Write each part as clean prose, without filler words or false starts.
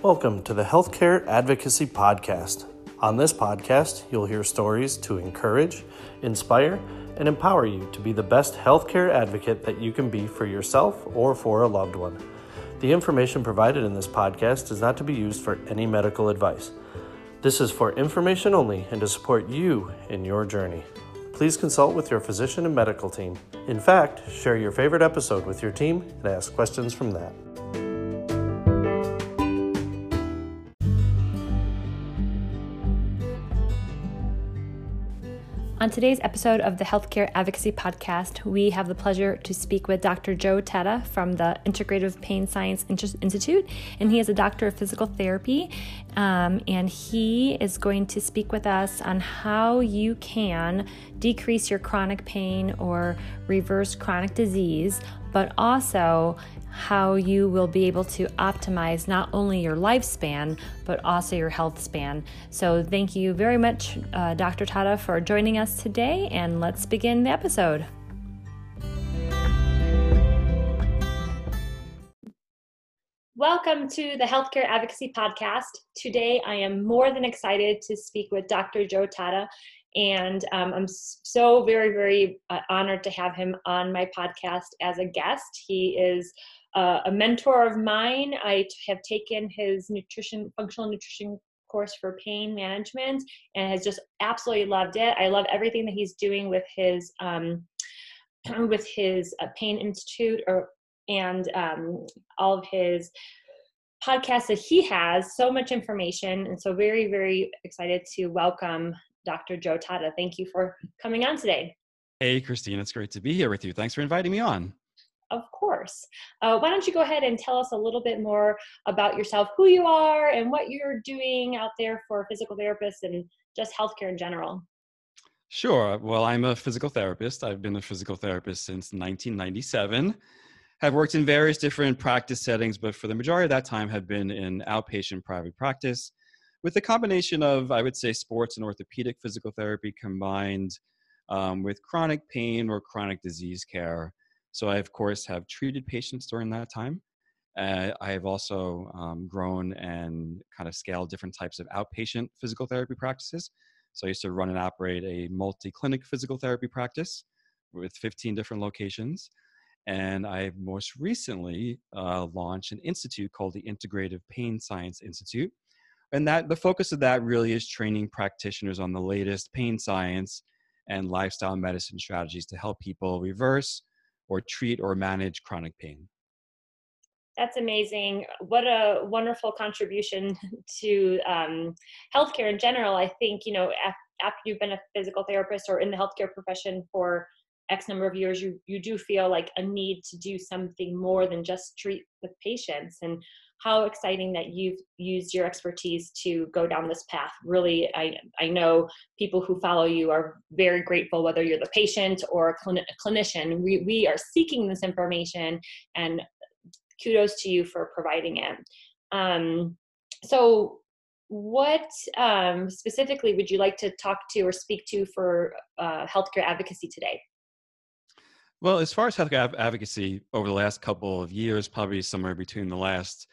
Welcome to the Healthcare Advocacy Podcast. On this podcast, you'll hear stories to encourage, inspire, and empower you to be the best healthcare advocate that you can be for yourself or for a loved one. The information provided in this podcast is not to be used for any medical advice. This is for information only and to support you in your journey. Please consult with your physician and medical team. In fact, share your favorite episode with your team and ask questions from that. On today's episode of the Healthcare Advocacy Podcast, we have the pleasure to speak with Dr. Joe Tata from the Integrative Pain Science Institute, and he is a doctor of physical therapy, and he is going to speak with us on how you can decrease your chronic pain or reverse chronic disease, but also how you will be able to optimize not only your lifespan, but also your health span. So thank you very much, Dr. Tata, for joining us today, and let's begin the episode. Welcome to the Healthcare Advocacy Podcast. Today, I am more than excited to speak with Dr. Joe Tata, and I'm so very, very honored to have him on my podcast as a guest. He is a mentor of mine. I have taken his functional nutrition course for pain management and has just absolutely loved it. I love everything that he's doing with his Pain Institute and all of his podcasts that he has. So much information, and so very, very excited to welcome Dr. Joe Tata. Thank you for coming on today. Hey, Christine, it's great to be here with you. Thanks for inviting me on. Of course. Why don't you go ahead and tell us a little bit more about yourself, who you are, and what you're doing out there for physical therapists and just healthcare in general? Sure. Well, I'm a physical therapist. I've been a physical therapist since 1997. Have worked in various different practice settings, but for the majority of that time have been in outpatient private practice with a combination of, I would say, sports and orthopedic physical therapy combined with chronic pain or chronic disease care. So I, of course, have treated patients during that time. I have also grown and kind of scaled different types of outpatient physical therapy practices. So I used to run and operate a multi-clinic physical therapy practice with 15 different locations. And I most recently launched an institute called the Integrative Pain Science Institute. And the focus of that really is training practitioners on the latest pain science and lifestyle medicine strategies to help people reverse or treat or manage chronic pain. That's amazing. What a wonderful contribution to healthcare in general. I think, after you've been a physical therapist or in the healthcare profession for X number of years, you do feel like a need to do something more than just treat the patients. And how exciting that you've used your expertise to go down this path. Really, I know people who follow you are very grateful, whether you're the patient or a clinician. We are seeking this information, and kudos to you for providing it. So what specifically would you like to talk to or speak to for healthcare advocacy today? Well, as far as healthcare advocacy over the last couple of years, probably somewhere between the last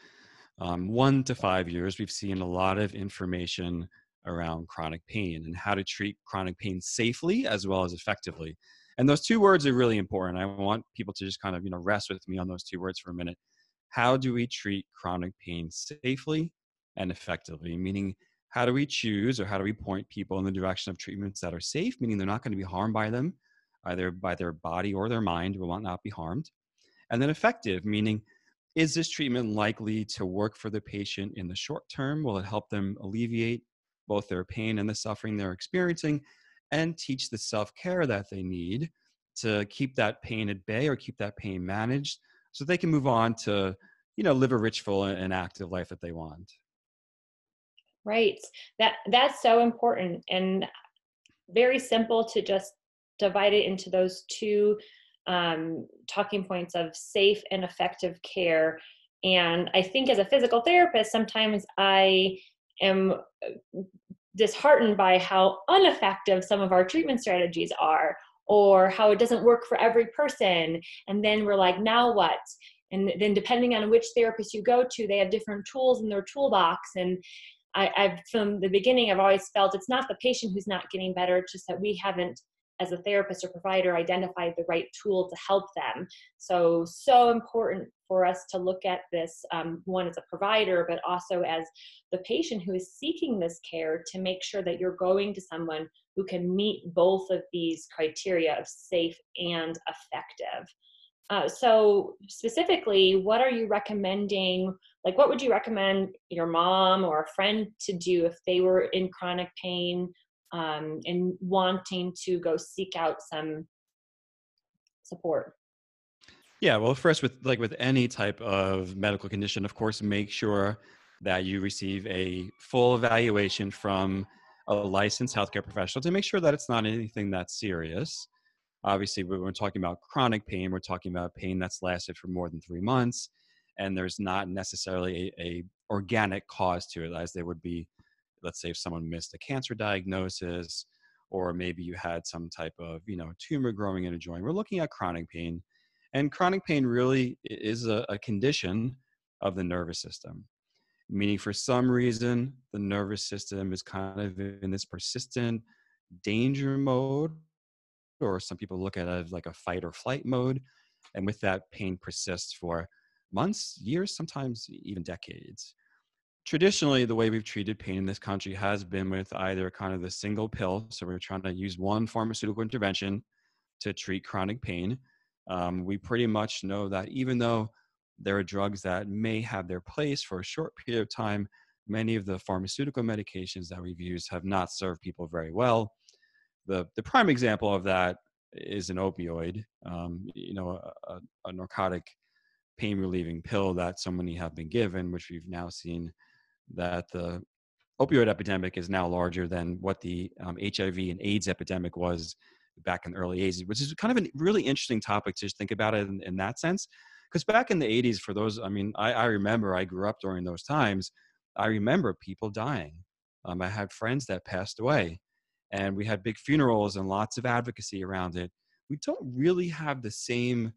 1 to 5 years, we've seen a lot of information around chronic pain and how to treat chronic pain safely as well as effectively. And those two words are really important. I want people to just kind of, rest with me on those two words for a minute. How do we treat chronic pain safely and effectively? Meaning, how do we choose or how do we point people in the direction of treatments that are safe, meaning they're not going to be harmed by them, either by their body or their mind will not be harmed. And then effective, meaning, is this treatment likely to work for the patient in the short term? Will it help them alleviate both their pain and the suffering they're experiencing and teach the self-care that they need to keep that pain at bay or keep that pain managed so they can move on to, live a rich, full, and active life that they want? Right. That's so important and very simple to just divide it into those two talking points of safe and effective care. And I think as a physical therapist, sometimes I am disheartened by how ineffective some of our treatment strategies are, or how it doesn't work for every person. And then we're like, now what? And then depending on which therapist you go to, they have different tools in their toolbox. And I've from the beginning, I've always felt it's not the patient who's not getting better, it's just that we haven't, as a therapist or provider, identified the right tool to help them. So important for us to look at this, one as a provider, but also as the patient who is seeking this care, to make sure that you're going to someone who can meet both of these criteria of safe and effective. So specifically, what are you recommending? Like, what would you recommend your mom or a friend to do if they were in chronic pain, and wanting to go seek out some support? Yeah, well, first, with any type of medical condition, of course, make sure that you receive a full evaluation from a licensed healthcare professional to make sure that it's not anything that's serious. Obviously, when we're talking about chronic pain, we're talking about pain that's lasted for more than 3 months, and there's not necessarily a organic cause to it, as there would be, let's say, if someone missed a cancer diagnosis, or maybe you had some type of, tumor growing in a joint. We're looking at chronic pain, and chronic pain really is a condition of the nervous system, meaning for some reason the nervous system is kind of in this persistent danger mode, or some people look at it as like a fight or flight mode. And with that, pain persists for months, years, sometimes even decades. Traditionally, the way we've treated pain in this country has been with either kind of the single pill. So we're trying to use one pharmaceutical intervention to treat chronic pain. We pretty much know that even though there are drugs that may have their place for a short period of time, many of the pharmaceutical medications that we've used have not served people very well. The prime example of that is an opioid, a narcotic pain relieving pill that so many have been given, which we've now seen that the opioid epidemic is now larger than what the HIV and AIDS epidemic was back in the early 80s, which is kind of a really interesting topic to just think about it in that sense. Because back in the 80s, for those, I remember, I grew up during those times. I remember people dying. I had friends that passed away, and we had big funerals and lots of advocacy around it. We don't really have the same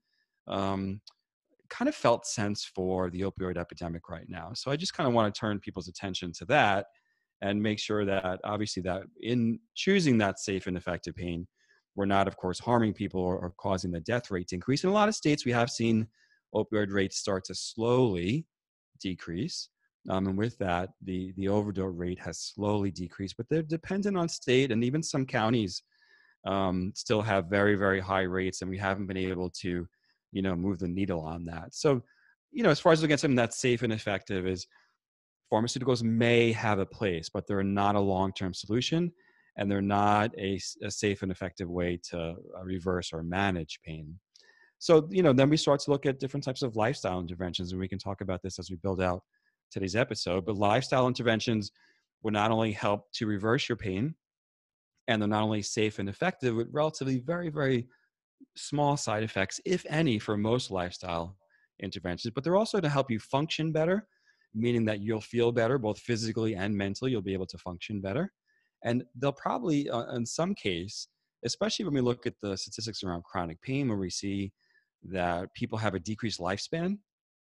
kind of felt sense for the opioid epidemic right now. So I just kind of want to turn people's attention to that and make sure that obviously that in choosing that safe and effective pain, we're not, of course, harming people or causing the death rate to increase. In a lot of states, we have seen opioid rates start to slowly decrease. And with that, the overdose rate has slowly decreased, but they're dependent on state, and even some counties still have very, very high rates, and we haven't been able to, move the needle on that. So, as far as looking at something that's safe and effective, is pharmaceuticals may have a place, but they're not a long-term solution, and they're not a safe and effective way to reverse or manage pain. So, then we start to look at different types of lifestyle interventions, and we can talk about this as we build out today's episode. But lifestyle interventions will not only help to reverse your pain, and they're not only safe and effective with relatively very, very small side effects, if any, for most lifestyle interventions, but they're also to help you function better, meaning that you'll feel better, both physically and mentally. You'll be able to function better. And they'll probably, in some case, especially when we look at the statistics around chronic pain, where we see that people have a decreased lifespan,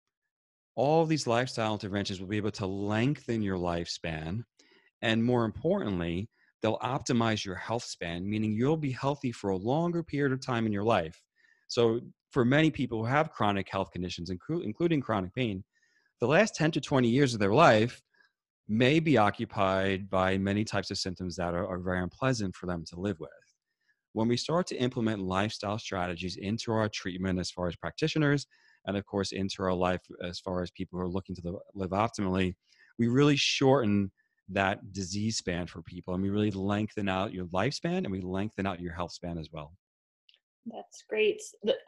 all of these lifestyle interventions will be able to lengthen your lifespan. And more importantly, they'll optimize your health span, meaning you'll be healthy for a longer period of time in your life. So for many people who have chronic health conditions, including chronic pain, the last 10 to 20 years of their life may be occupied by many types of symptoms that are very unpleasant for them to live with. When we start to implement lifestyle strategies into our treatment as far as practitioners, and of course into our life as far as people who are looking to live optimally, we really shorten that disease span for people, and we really lengthen out your lifespan, and we lengthen out your health span as well. That's great.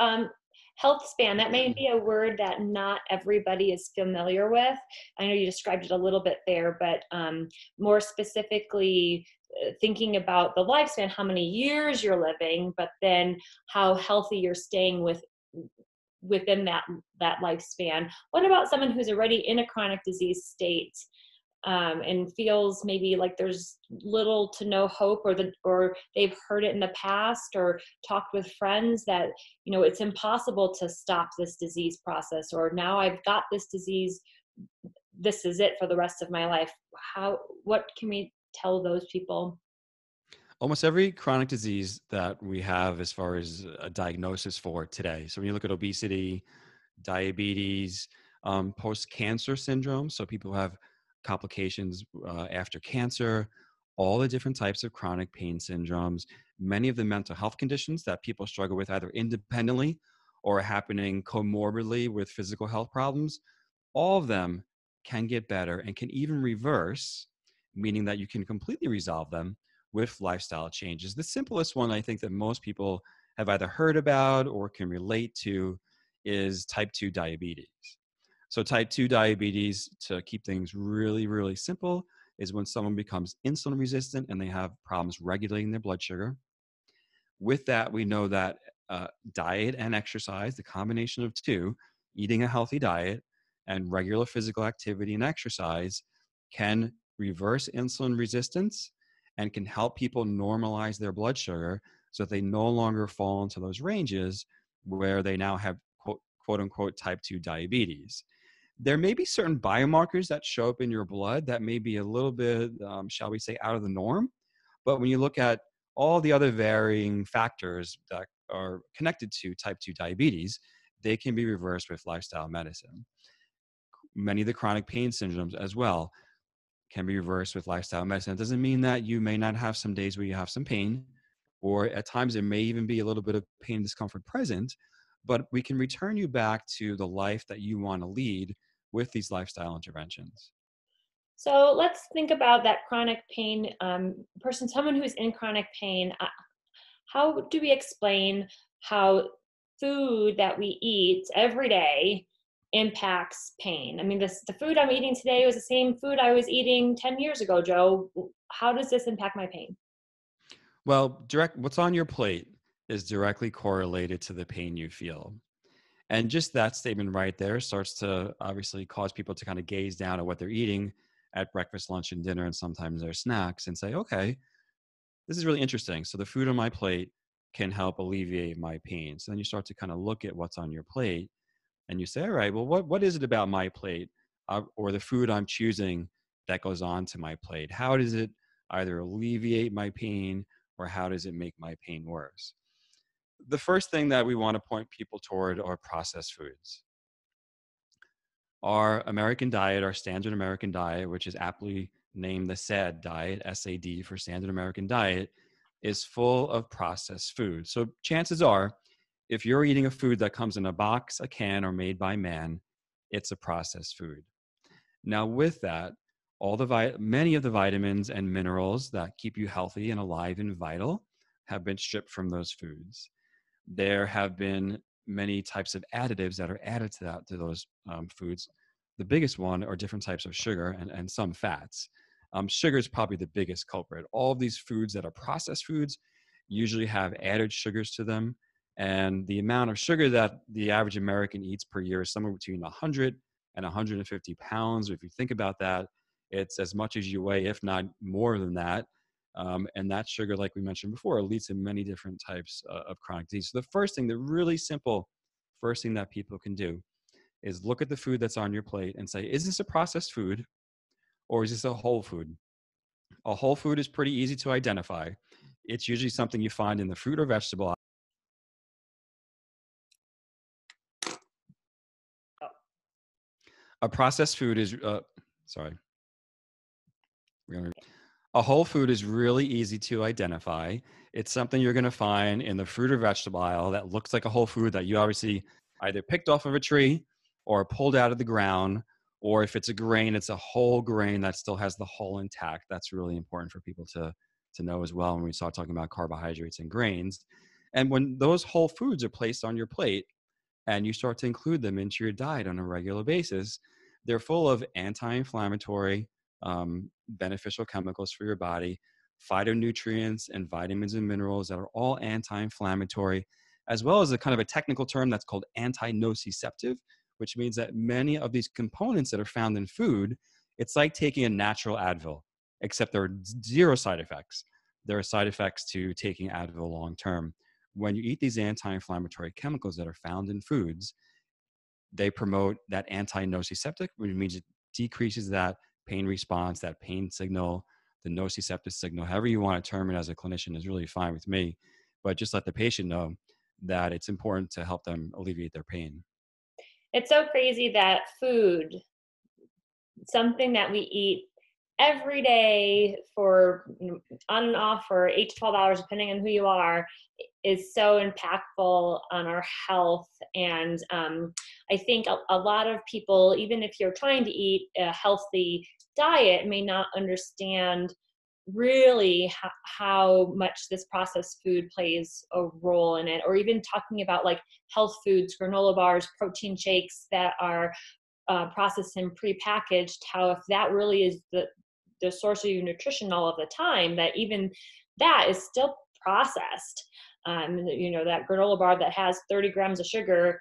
Health span, that may be a word that not everybody is familiar with. I know you described it a little bit there, but more specifically, thinking about the lifespan, how many years you're living, but then how healthy you're staying within that lifespan. What about someone who's already in a chronic disease state? and feels maybe like there's little to no hope, or they've heard it in the past or talked with friends that, it's impossible to stop this disease process, or now I've got this disease, this is it for the rest of my life. What can we tell those people? Almost every chronic disease that we have as far as a diagnosis for today. So when you look at obesity, diabetes, post-cancer syndrome, so people who have complications after cancer, all the different types of chronic pain syndromes, many of the mental health conditions that people struggle with either independently or happening comorbidly with physical health problems, all of them can get better and can even reverse, meaning that you can completely resolve them with lifestyle changes. The simplest one I think that most people have either heard about or can relate to is type 2 diabetes. So type 2 diabetes, to keep things really, really simple, is when someone becomes insulin resistant and they have problems regulating their blood sugar. With that, we know that diet and exercise, the combination of two, eating a healthy diet and regular physical activity and exercise, can reverse insulin resistance and can help people normalize their blood sugar so that they no longer fall into those ranges where they now have quote unquote type 2 diabetes. There may be certain biomarkers that show up in your blood that may be a little bit, shall we say, out of the norm. But when you look at all the other varying factors that are connected to type 2 diabetes, they can be reversed with lifestyle medicine. Many of the chronic pain syndromes as well can be reversed with lifestyle medicine. It doesn't mean that you may not have some days where you have some pain, or at times there may even be a little bit of pain and discomfort present, but we can return you back to the life that you want to lead with these lifestyle interventions. So let's think about that chronic pain person, someone who's in chronic pain. How do we explain how food that we eat every day impacts pain? I mean, the food I'm eating today was the same food I was eating 10 years ago, Joe. How does this impact my pain? Well, what's on your plate is directly correlated to the pain you feel. And just that statement right there starts to obviously cause people to kind of gaze down at what they're eating at breakfast, lunch, and dinner, and sometimes their snacks, and say, okay, this is really interesting. So the food on my plate can help alleviate my pain. So then you start to kind of look at what's on your plate and you say, all right, well, what is it about my plate or the food I'm choosing that goes on to my plate? How does it either alleviate my pain or how does it make my pain worse? The first thing that we want to point people toward are processed foods. Our American diet, our standard American diet, which is aptly named the SAD diet, SAD for standard American diet, is full of processed food. So chances are, if you're eating a food that comes in a box, a can, or made by man, it's a processed food. Now with that, many of the vitamins and minerals that keep you healthy and alive and vital have been stripped from those foods. There have been many types of additives that are added to those foods. The biggest one are different types of sugar and some fats. Sugar is probably the biggest culprit. All of these foods that are processed foods usually have added sugars to them. And the amount of sugar that the average American eats per year is somewhere between 100 and 150 pounds. If you think about that, it's as much as you weigh, if not more than that. And that sugar, like we mentioned before, leads to many different types of chronic disease. So the first thing, the really simple first thing that people can do is look at the food that's on your plate and say, is this a processed food or is this a whole food? A whole food is pretty easy to identify. It's usually something you find in the fruit or vegetable aisle. A processed food is, a whole food is really easy to identify. It's something you're going to find in the fruit or vegetable aisle that looks like a whole food that you obviously either picked off of a tree or pulled out of the ground, or if it's a grain, it's a whole grain that still has the hull intact. That's really important for people to know as well when we start talking about carbohydrates and grains. And when those whole foods are placed on your plate and you start to include them into your diet on a regular basis, they're full of anti-inflammatory, beneficial chemicals for your body, phytonutrients and vitamins and minerals that are all anti-inflammatory, as well as a kind of a technical term that's called anti-nociceptive, which means that many of these components that are found in food, It's like taking a natural Advil, except there are zero side effects. There are side effects to taking Advil long term. When you eat these anti-inflammatory chemicals that are found in foods, they promote that anti-nociceptive, which means it decreases that pain response, that pain signal, the nociceptive signal, however you want to term it as a clinician is really fine with me. But just let the patient know that it's important to help them alleviate their pain. It's so crazy that food, something that we eat every day for on and off for 8 to 12 hours, depending on who you are, is so impactful on our health. And I think a lot of people, even if you're trying to eat a healthy diet, may not understand really how much this processed food plays a role in it, or even talking about like health foods, granola bars, protein shakes that are processed and prepackaged, how if that really is the source of your nutrition all of the time, that even that is still processed. That granola bar that has 30 grams of sugar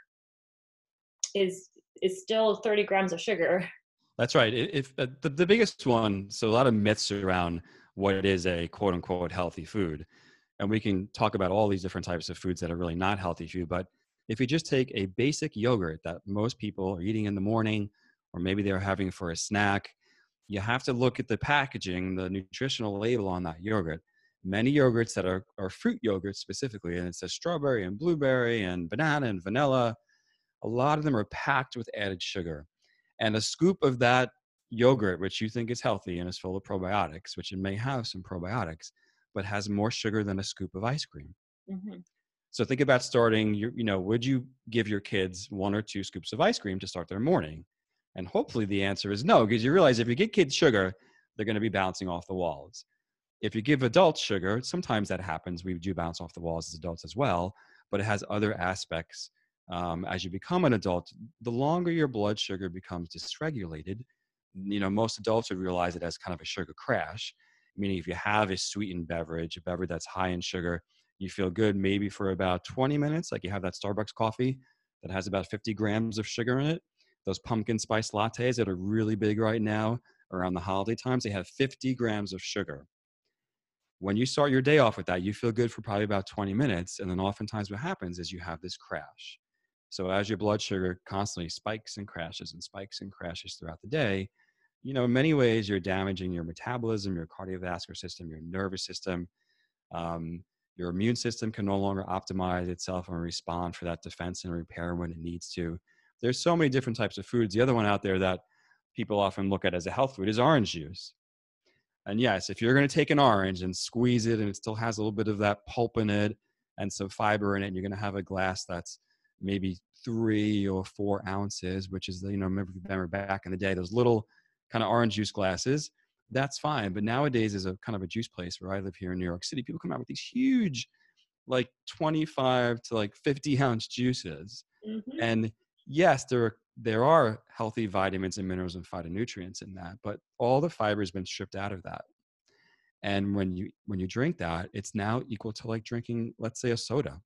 is still 30 grams of sugar. That's right. If the biggest one, so a lot of myths around what is a quote unquote healthy food. And we can talk about all these different types of foods that are really not healthy food. But if you just take a basic yogurt that most people are eating in the morning, or maybe they're having for a snack, you have to look at the packaging, the nutritional label on that yogurt. Many yogurts that are fruit yogurts specifically, and it says strawberry and blueberry and banana and vanilla, a lot of them are packed with added sugar. And a scoop of that yogurt, which you think is healthy and is full of probiotics, which it may have some probiotics, but has more sugar than a scoop of ice cream. Mm-hmm. So think about starting, would you give your kids 1 or 2 scoops of ice cream to start their morning? And hopefully the answer is no, because you realize if you give kids sugar, they're going to be bouncing off the walls. If you give adults sugar, sometimes that happens. We do bounce off the walls as adults as well, but it has other aspects. As you become an adult, the longer your blood sugar becomes dysregulated, most adults would realize it as kind of a sugar crash, meaning if you have a sweetened beverage, a beverage that's high in sugar, you feel good maybe for about 20 minutes, like you have that Starbucks coffee that has about 50 grams of sugar in it. Those pumpkin spice lattes that are really big right now around the holiday times, they have 50 grams of sugar. When you start your day off with that, you feel good for probably about 20 minutes. And then oftentimes what happens is you have this crash. So as your blood sugar constantly spikes and crashes throughout the day, in many ways you're damaging your metabolism, your cardiovascular system, your nervous system. Your immune system can no longer optimize itself and respond for that defense and repair when it needs to. There's so many different types of foods. The other one out there that people often look at as a health food is orange juice. And yes, if you're going to take an orange and squeeze it and it still has a little bit of that pulp in it and some fiber in it, you're going to have a glass that's maybe 3 or 4 ounces, which is, remember back in the day, those little kind of orange juice glasses, that's fine. But nowadays is a kind of a juice place where I live here in New York City. People come out with these huge, like 25 to like 50 ounce juices. Mm-hmm. And yes, there are healthy vitamins and minerals and phytonutrients in that, but all the fiber has been stripped out of that. And when you drink that, it's now equal to like drinking, let's say, a soda,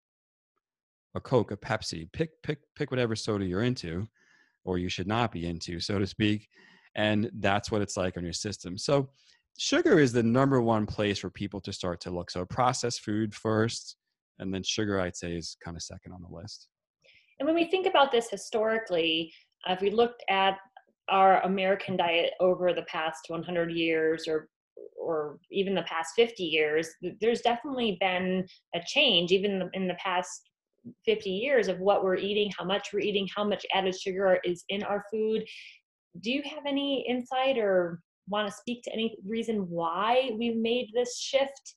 a Coke, a Pepsi. Pick whatever soda you're into, or you should not be into, so to speak. And that's what it's like on your system. So sugar is the number one place for people to start to look. So processed food first, and then sugar, I'd say, is kind of second on the list. And when we think about this historically, if we looked at our American diet over the past 100 years or even the past 50 years, there's definitely been a change, even in the past 50 years, of what we're eating, how much we're eating, how much added sugar is in our food. Do you have any insight or want to speak to any reason why we've made this shift?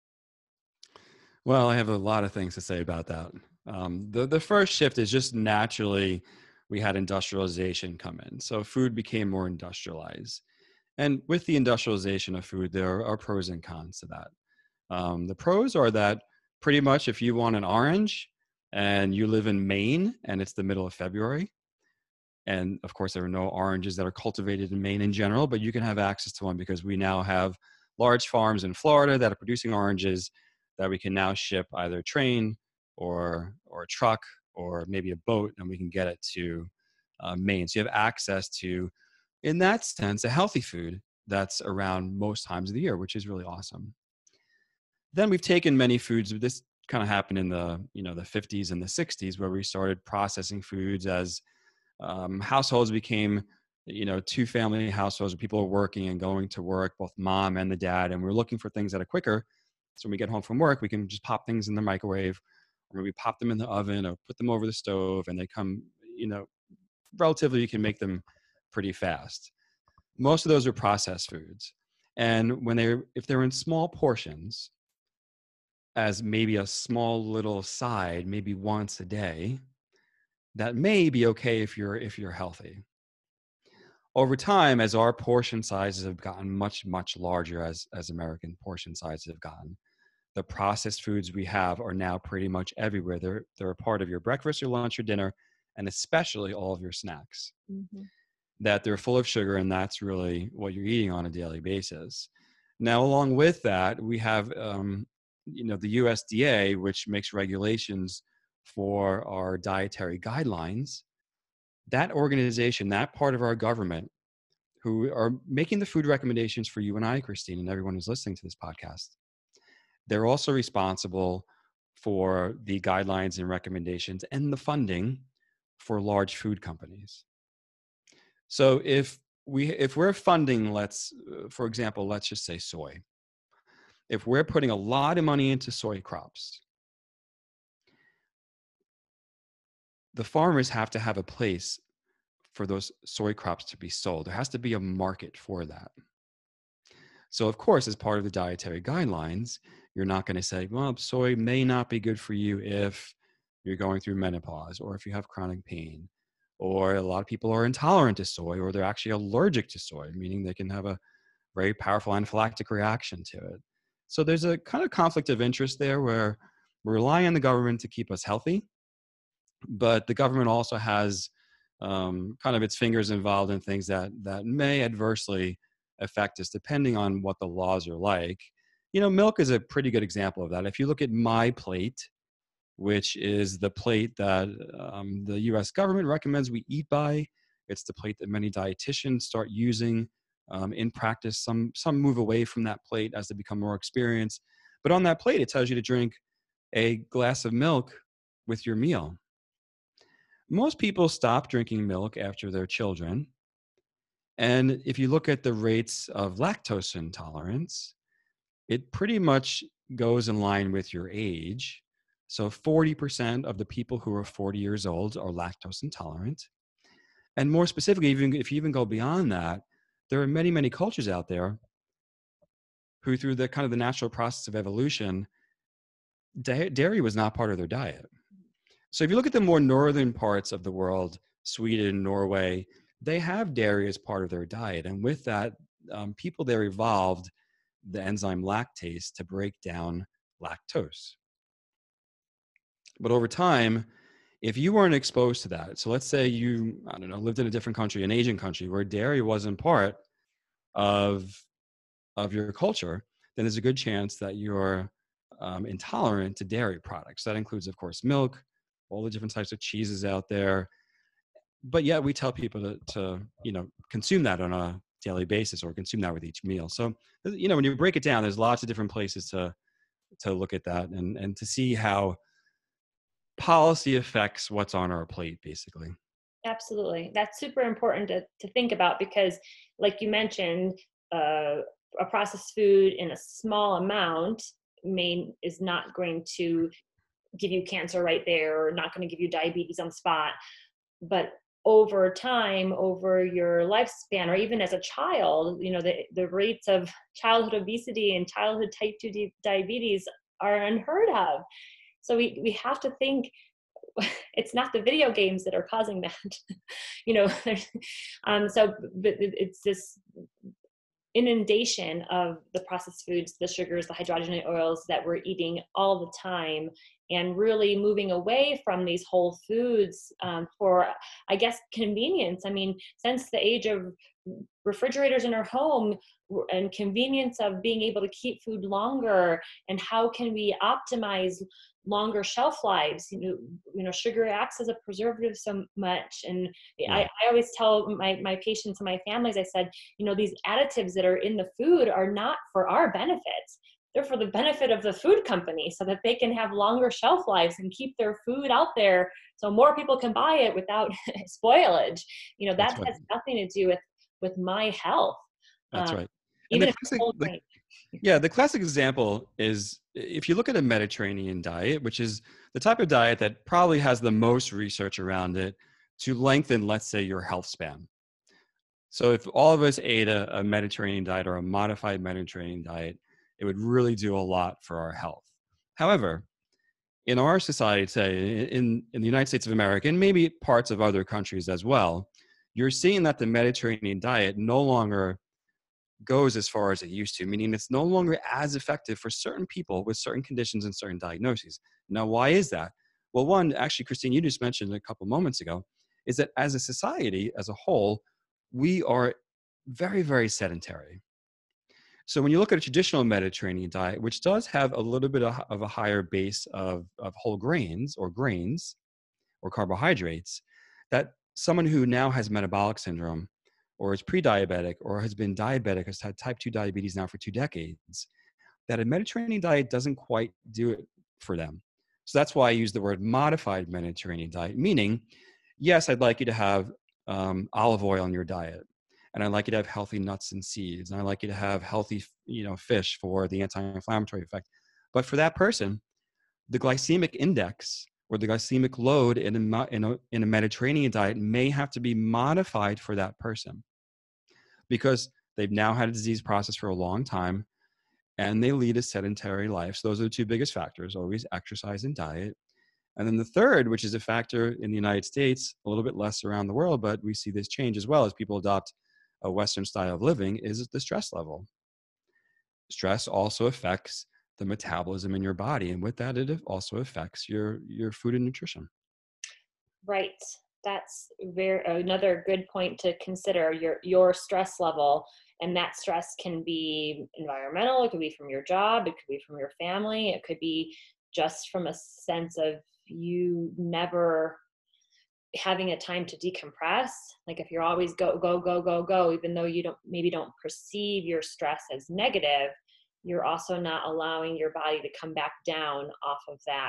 Well, I have a lot of things to say about that. The first shift is just naturally we had industrialization come in. So food became more industrialized. And with the industrialization of food, there are pros and cons to that. The pros are that pretty much if you want an orange and you live in Maine and it's the middle of February, and of course there are no oranges that are cultivated in Maine in general, but you can have access to one because we now have large farms in Florida that are producing oranges that we can now ship either train or a truck or maybe a boat, and we can get it to Maine. So you have access to in that sense, a healthy food that's around most times of the year, which is really awesome. Then we've taken many foods. This kind of happened in the the 50s and the 60s, where we started processing foods as households became two family households where people are working and going to work, both mom and the dad, and we're looking for things that are quicker. So when we get home from work, we can just pop things in the microwave, or maybe pop them in the oven or put them over the stove, and they come, relatively, you can make them pretty fast. Most of those are processed foods. And if they're in small portions, as maybe a small little side, maybe once a day, that may be okay if you're healthy. Over time, as our portion sizes have gotten much, much larger, as American portion sizes have gotten, the processed foods we have are now pretty much everywhere. They're a part of your breakfast, your lunch, your dinner, and especially all of your snacks. Mm-hmm. That they're full of sugar, and that's really what you're eating on a daily basis. Now, along with that, we have the USDA, which makes regulations for our dietary guidelines. That organization, that part of our government, who are making the food recommendations for you and I, Christine, and everyone who's listening to this podcast, they're also responsible for the guidelines and recommendations and the funding for large food companies. So if we're funding, for example, let's just say soy. If we're putting a lot of money into soy crops, the farmers have to have a place for those soy crops to be sold. There has to be a market for that. So of course, as part of the dietary guidelines, you're not going to say, well, soy may not be good for you if you're going through menopause, or if you have chronic pain, or a lot of people are intolerant to soy, or they're actually allergic to soy, meaning they can have a very powerful anaphylactic reaction to it. So there's a kind of conflict of interest there, where we're relying on the government to keep us healthy, but the government also has kind of its fingers involved in things that may adversely affect us, depending on what the laws are like. Milk is a pretty good example of that. If you look at MyPlate, which is the plate that the U.S. government recommends we eat by, it's the plate that many dietitians start using in practice. Some move away from that plate as they become more experienced. But on that plate, it tells you to drink a glass of milk with your meal. Most people stop drinking milk after they're children. And if you look at the rates of lactose intolerance, it pretty much goes in line with your age. So 40% of the people who are 40 years old are lactose intolerant. And more specifically, if you even go beyond that, there are many, many cultures out there who, through the kind of the natural process of evolution, dairy was not part of their diet. So if you look at the more northern parts of the world, Sweden, Norway, they have dairy as part of their diet. And with that, people there evolved the enzyme lactase to break down lactose. But over time, if you weren't exposed to that, so let's say you, lived in a different country, an Asian country, where dairy wasn't part of your culture, then there's a good chance that you're intolerant to dairy products. That includes, of course, milk, all the different types of cheeses out there. But yet we tell people to consume that on a daily basis, or consume that with each meal. So, when you break it down, there's lots of different places to look at that and to see how policy affects what's on our plate, basically. Absolutely. That's super important to think about, because like you mentioned, a processed food in a small amount is not going to give you cancer right there, or not going to give you diabetes on the spot. But over time, over your lifespan, or even as a child, the rates of childhood obesity and childhood type 2 diabetes are unheard of. So we have to think, it's not the video games that are causing that. But it's this inundation of the processed foods, the sugars, the hydrogenated oils that we're eating all the time, and really moving away from these whole foods for, I guess, convenience. I mean, since the age of refrigerators in our home and convenience of being able to keep food longer, and how can we optimize longer shelf lives. Sugar acts as a preservative so much. And Yeah, I always tell my patients and my families, I said, these additives that are in the food are not for our benefits. They're for the benefit of the food company so that they can have longer shelf lives and keep their food out there so more people can buy it without spoilage. that's That right. has nothing to do with my health. That's Um, right. And even if it's whole grain. the classic example is if you look at a Mediterranean diet, which is the type of diet that probably has the most research around it to lengthen, let's say, your health span. So if all of us ate a Mediterranean diet or a modified Mediterranean diet, it would really do a lot for our health. However, in our society today, in the United States of America, and maybe parts of other countries as well, you're seeing that the Mediterranean diet no longer goes as far as it used to, meaning it's no longer as effective for certain people with certain conditions and certain diagnoses. Now, why is that? Well, one, actually, Christine, you just mentioned a couple moments ago, is that as a society, as a whole, we are very, very sedentary. So when you look at a traditional Mediterranean diet, which does have a little bit of a higher base of whole grains or carbohydrates, that someone who now has metabolic syndrome or is pre-diabetic or has been diabetic, has had type 2 diabetes now for 2 decades, that a Mediterranean diet doesn't quite do it for them. So that's why I use the word modified Mediterranean diet, meaning, yes, I'd like you to have olive oil in your diet. And I'd like you to have healthy nuts and seeds. And I'd like you to have healthy, fish for the anti-inflammatory effect. But for that person, the glycemic index or the glycemic load in a Mediterranean diet may have to be modified for that person because they've now had a disease process for a long time and they lead a sedentary life. So those are the two biggest factors, always exercise and diet. And then the third, which is a factor in the United States, a little bit less around the world, but we see this change as well as people adopt a Western style of living, is the stress level. Stress also affects the metabolism in your body. And with that, it also affects your food and nutrition. Right. That's another good point to consider, your stress level. And that stress can be environmental, it could be from your job, it could be from your family, it could be just from a sense of you never having a time to decompress. Like if you're always go, go, go, go, go, even though you don't perceive your stress as negative, you're also not allowing your body to come back down off of that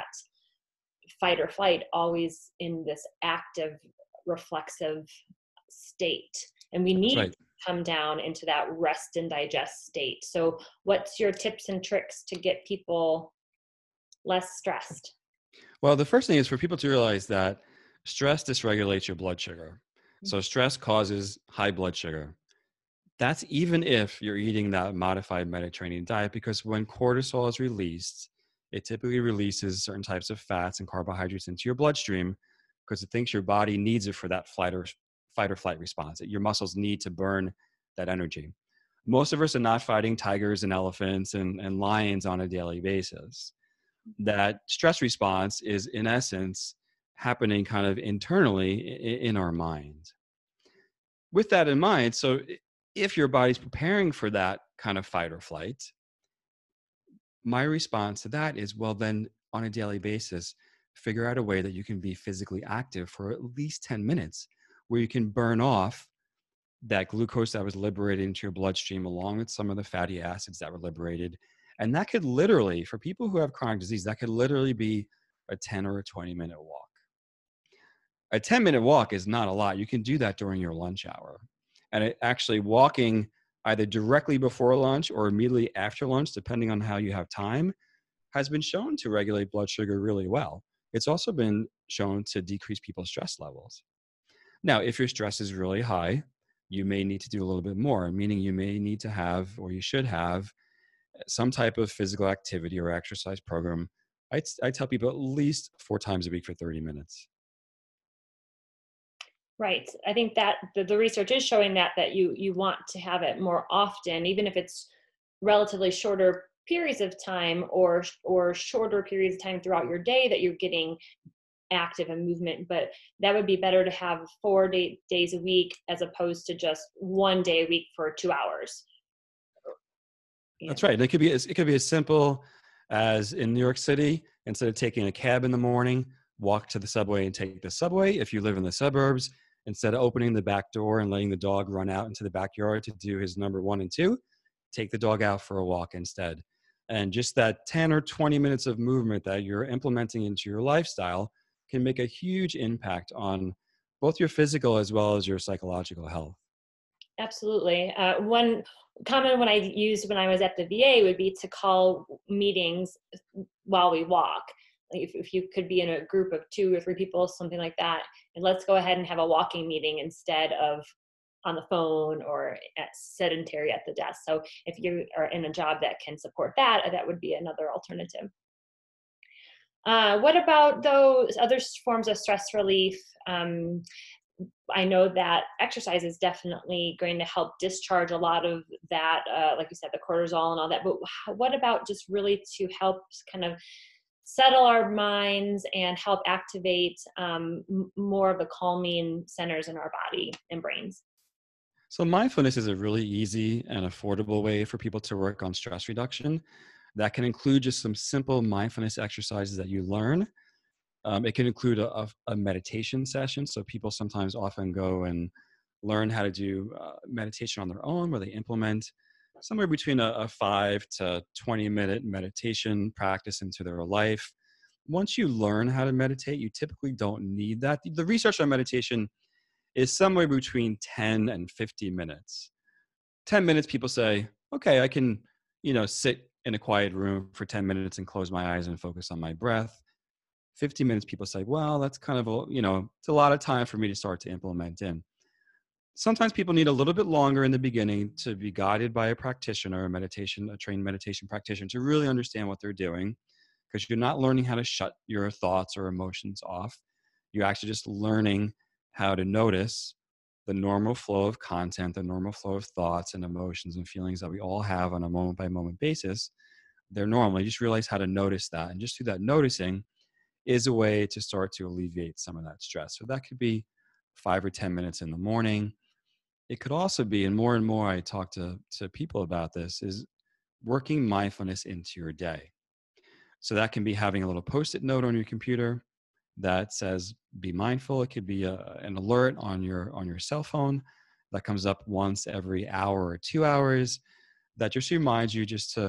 fight or flight, always in this active, reflexive state. And we That's need right. to come down into that rest and digest state. So what's your tips and tricks to get people less stressed? Well, the first thing is for people to realize that stress dysregulates your blood sugar. So stress causes high blood sugar. That's even if you're eating that modified Mediterranean diet, because when cortisol is released, it typically releases certain types of fats and carbohydrates into your bloodstream because it thinks your body needs it for that fight or flight response. That your muscles need to burn that energy. Most of us are not fighting tigers and elephants and lions on a daily basis. That stress response is, in essence, happening kind of internally in our mind. With that in mind, so if your body's preparing for that kind of fight or flight, my response to that is, well, then on a daily basis, figure out a way that you can be physically active for at least 10 minutes where you can burn off that glucose that was liberated into your bloodstream along with some of the fatty acids that were liberated. And that could literally, for people who have chronic disease, that could literally be a 10 or a 20-minute walk. A 10-minute walk is not a lot. You can do that during your lunch hour. And actually walking either directly before lunch or immediately after lunch, depending on how you have time, has been shown to regulate blood sugar really well. It's also been shown to decrease people's stress levels. Now, if your stress is really high, you may need to do a little bit more, meaning you may need to have, or you should have, some type of physical activity or exercise program. I tell people at least 4 times a week for 30 minutes. Right. I think that the research is showing that you want to have it more often, even if it's relatively shorter periods of time or shorter periods of time throughout your day that you're getting active and movement. But that would be better to have 4 days a week as opposed to just 1 day a week for 2 hours. Yeah. That's right. It could be as simple as in New York City, Instead of taking a cab in the morning, walk to the subway and take the subway. If you live in the suburbs, instead of opening the back door and letting the dog run out into the backyard to do his number 1 and 2, take the dog out for a walk instead. And just that 10 or 20 minutes of movement that you're implementing into your lifestyle can make a huge impact on both your physical as well as your psychological health. Absolutely. One common one I used when I was at the VA would be to call meetings while we walk. Like if you could be in a group of 2 or 3 people, something like that, and let's go ahead and have a walking meeting instead of on the phone or sedentary at the desk. So if you are in a job that can support that, that would be another alternative. What about those other forms of stress relief? I know that exercise is definitely going to help discharge a lot of that, like you said, the cortisol and all that. But what about just really to help kind of settle our minds and help activate more of the calming centers in our body and brains? So mindfulness is a really easy and affordable way for people to work on stress reduction. That can include just some simple mindfulness exercises that you learn. It can include a meditation session. So people sometimes often go and learn how to do meditation on their own, where they implement somewhere between a 5 to 20-minute meditation practice into their life. Once you learn how to meditate, you typically don't need that. The research on meditation is somewhere between 10 and 50 minutes. 10 minutes, people say, okay, I can, sit in a quiet room for 10 minutes and close my eyes and focus on my breath. 50 minutes, people say, well, that's kind of, it's a lot of time for me to start to implement in. Sometimes people need a little bit longer in the beginning to be guided by a practitioner, a trained meditation practitioner, to really understand what they're doing, because you're not learning how to shut your thoughts or emotions off. You're actually just learning how to notice the normal flow of content, the normal flow of thoughts and emotions and feelings that we all have on a moment by moment basis. They're normal. You just realize how to notice that. And just through that noticing is a way to start to alleviate some of that stress. So that could be 5 or 10 minutes in the morning. It could also be, and more I talk to people about this, is working mindfulness into your day. So that can be having a little Post-it note on your computer that says, be mindful. It could be an alert on your cell phone that comes up once every hour or 2 hours that just reminds you just to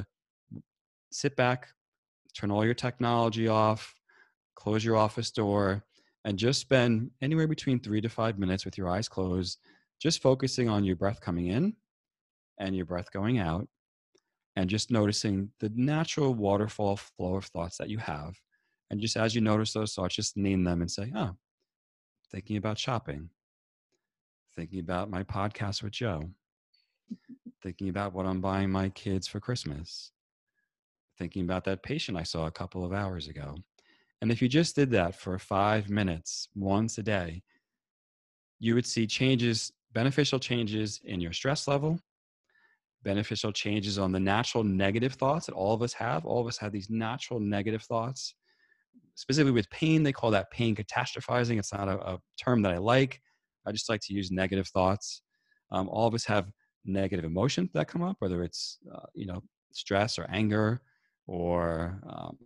sit back, turn all your technology off, close your office door, and just spend anywhere between 3 to 5 minutes with your eyes closed, just focusing on your breath coming in and your breath going out, and just noticing the natural waterfall flow of thoughts that you have. And just as you notice those thoughts, just name them and say, oh, thinking about shopping, thinking about my podcast with Joe, thinking about what I'm buying my kids for Christmas, thinking about that patient I saw a couple of hours ago. And if you just did that for 5 minutes once a day, you would see changes, beneficial changes in your stress level, beneficial changes on the natural negative thoughts that all of us have. All of us have these natural negative thoughts. Specifically with pain, they call that pain catastrophizing. It's not a term that I like. I just like to use negative thoughts. All of us have negative emotions that come up, whether it's stress or anger or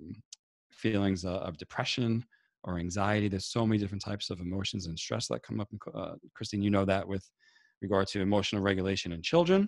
feelings of depression or anxiety. There's so many different types of emotions and stress that come up. Christine, you know that with regard to emotional regulation in children.